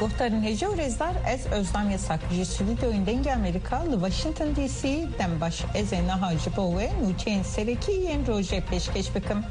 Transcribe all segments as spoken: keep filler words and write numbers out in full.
Guhtarın hece u rezdar ez Özlem Yasak ji stüdyoyun denge Amerika li Washington D C dembaş ez ê niha ji bo wê nûçeyên serekî yên rojê pêşkêş bikim.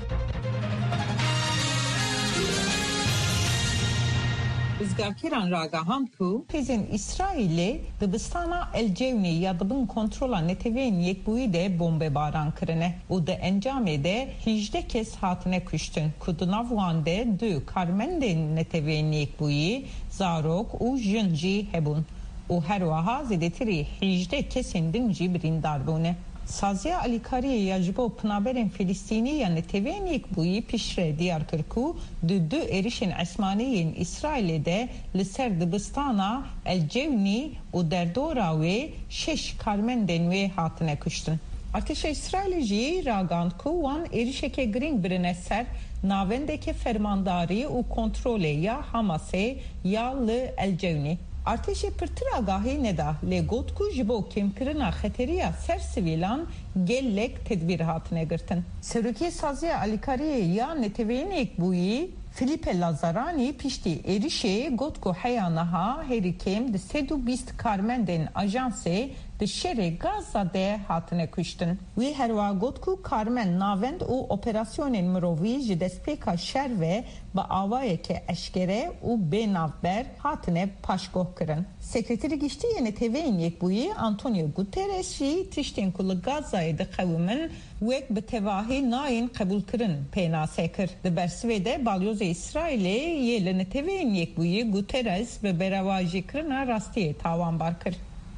Rızgarkeran ragahan ku hêzên İsraîlê dibistana El Cevni ya dibin kontrola netewên yekbûyî de bombebaran kirine û di encamê de hejdeh kes hatine kuştin ku di nav wan de du karmendên netewên yekbûyî zarok û jin jî hebûn û her wiha zêdetirî hejdeh kesên din jî birîndar bûne. Saziya Alîkariyê ya ji bo pinaberên Filîstînî ya netewên yekbûyî piştre diyar kir ku di du êrişên esmanî İsraîlê de li ser dibistana El Cevni û derdora wê şeş karmendên wê hatine kuştin. Artêşa İsraîlê jî ragand ku wan êrişeke girîng birine ser navendeke fermandarî û kontrolê ya Hamasê ya li El Cevni. Artêşê pirtir agahî neda lê got ku ji bo kêmkirina xeteriya ser sivîlan gelek tedbîr hatine girtin. Serokê Saziya Alîkariyê ya netewên yekbûyî Filipe Lazzaranî piştî êrişê got ku heya niha herî kêm di sed û bîst karmendên ajansê di şerê Gaza de hatine kuştin. Wî herwa got ku karmend navend û operasyonên mirovî ji destpêka şer ve bi awayeke eşkere û bênavber hatine paşgoh kirin. Sekreterî Giştî Netewên Yekbûyî Antonio Guterres jî tiştên ku li Gazayê dixewimin wek bi tevahî nayên qebûlkirin pênasê kir. Di bersivê de balyozê İsraîlê yê li Netewên Yekbûyî Guterres bi beravajîkirina rastiyê tawanbar kir.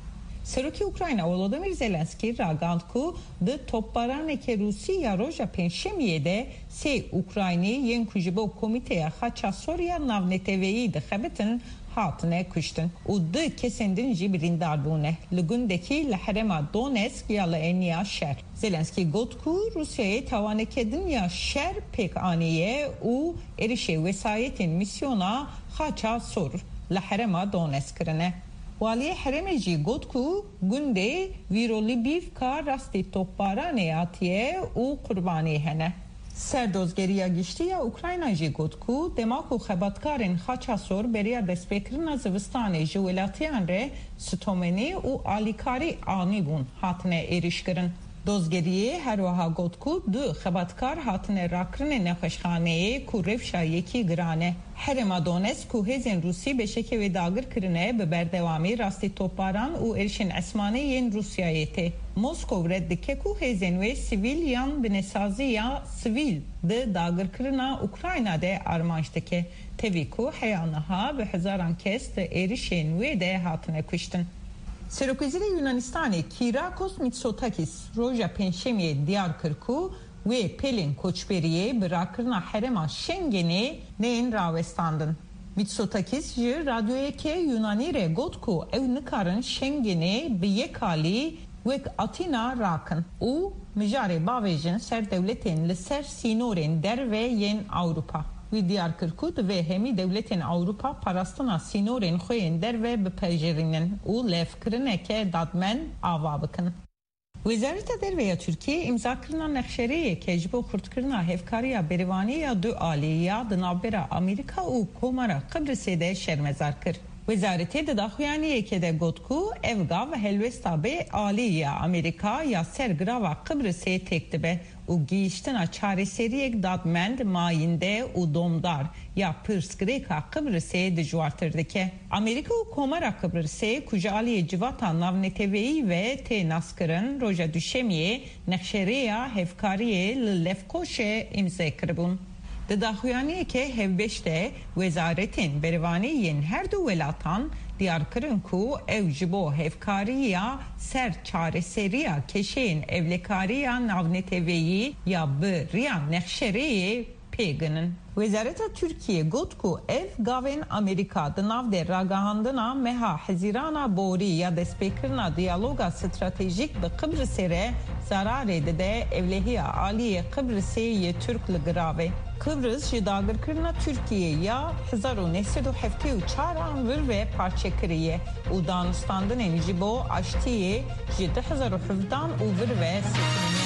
Serokê Ukrayna Volodymyr Zelenskî ragand ku di topbaraneke Rûsî ya roja pênşemiyê de sê Ukraynî yên ku ji bo komîteya xaça Suriya navneteweyî dixebitin hatine kuştin û di kesên din jî birîndar bûne li gundekî li herêma Donetsk ya li êniya şer. Zelenskî got ku Rusyayê tawaneke din ya şer pêk aniye û êrişê wesayetên misyona xaça Sur li herêma Donetsk kirine. Waliyê herêmê jî got ku gundê Vîrolîbîvka rastî topbaranê hatiye û qurbanî hene. Serdozgeriya Giştî ya Ukrayna jî got ku dema ku xebatkarên xaça Sor beriya destpêkirina zivistanê ji welatiyan re stomenî û alîkarî anî bûn hatine êrişkirin. Dozgeriyê her wiha got ku du xebatkar hatine rakirinê nexweşxaneyê ku rewşa yekî girane. Herêma Donetsk ku hêzên Rûsî beşeke wê dagir kirine bi berdewamî rastî topbaran û êrişên esmanî yên Rusyayê tê. Moskov red dike ku hêzên wê sivîl yan binesazî ya sivîl di dagirkirina Ukrayna de armanc dike. Tevî ku heya niha bi hezaran kes di êrişên wê de hatine kuştin. Serokvezîrê Yunanistanê Kyriakos Mitsotakis roja pênşemiyê diyar kir ku wê pelên koçberiyê bi rakirina herêma Schengenê nên rawestandin. Mitsotakis ji radyoyeke Yunanî re got ku ew nikarin Schengenê bi yek alî wek Atina rakin û mijarê bavêjin ser dewletên li ser sînorên derve yên Awropa. Wî diyar kir ku divê hemî dewletên Awropa parastina sînorên xwe yên derve bipejirînin û lêvkirineke dadmen ava bikin. Wezareta Derve ya Tirkiye imzakirina nexşereyeke ji bo xurtkirina hevkariya berivanî ya du alî ya di navbera Amerîka û Komara Qibrisê de şermezar kir. Wezaretê di daxuyaniyeke de got ku ev gav helwesta bê alî ya Amerîka ya ser girava Qibrisê têk dibe û gihîştina çareseriyek dadmend mayînde û domdar ya pirsgirêka Qibrisê dijwartir dike. Amerîka û Komara Qibrisê ku ji aliyê civata navneteweyî ve tê naskirin roja duşemiyê nexşereya hevkariyê li Lefkoşê imzê kiribûn. Di daxuyaniyeke hevbeş de wezaretên berivanî yên her du welatan diyar kirin ku ew ji bo hevkariya ser çareseriya keşeyên evlekariya navneteweyî ya bi riya nexşereyê pêginin. Wezareta Türkiye got ku ev gavên Amerîka di nav de ragahandina meha hezîrana borî ya destpêkirina diyaloga stratejîk bi Qibrisê re zararê dide evlehiya aliyê Qibrisê yê Türk li giravê. Kıbrıs ji dagirkirina Türkiye ya hezar û neh sed û heftê û çaran vir ve parçekiriye û danûstandinên ji bo aştiyê ji du hezar û hevdan û vir ve